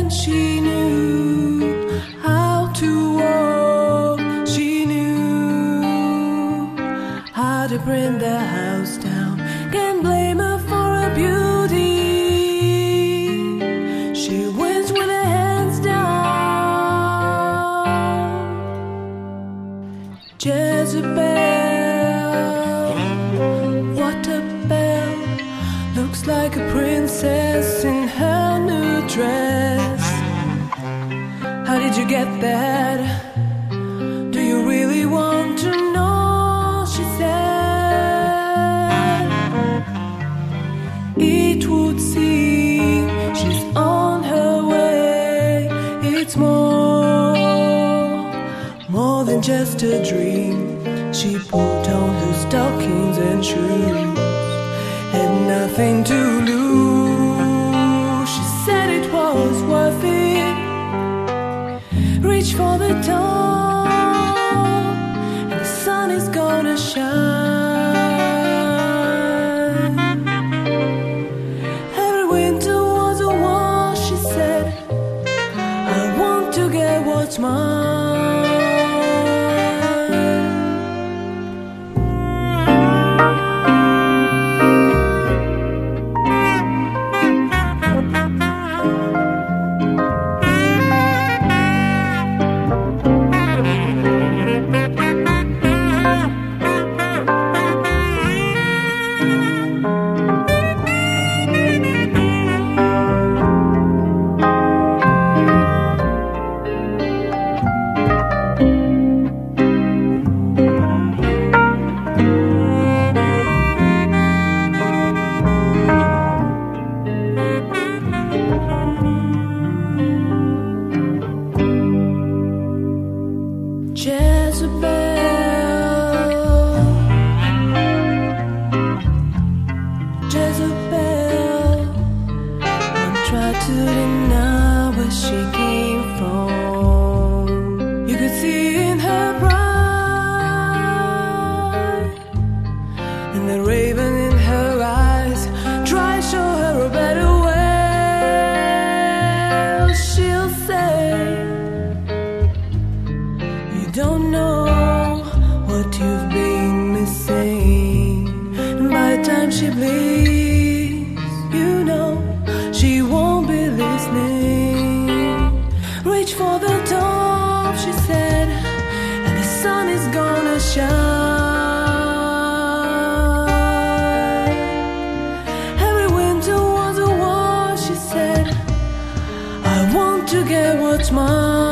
and she knew how to walk. She knew how to bring the house down. Can't blame her for her beauty. She wins with her hands down. Jezebel, what a belle. Looks like a princess in her new dress. How did you get that? Do you really want to know? She said. It would seem she's on her way. It's more than just a dream. She put on her stockings and shoes, had nothing to lose. She said it was worth it. Reach for the top, and the sun is gonna shine. Every winter was a war, she said. I want to get what's mine. Jezebel, don't try to deny where she came from. You could see in her pride, and the raven in her eyes. Try to show her a better way. She'll say, you don't know what you've been missing. And by the time she bleeds, you know she won't be listening. Reach for the top, she said, and the sun is gonna shine. Every winter was a war, she said. I want to get what's mine.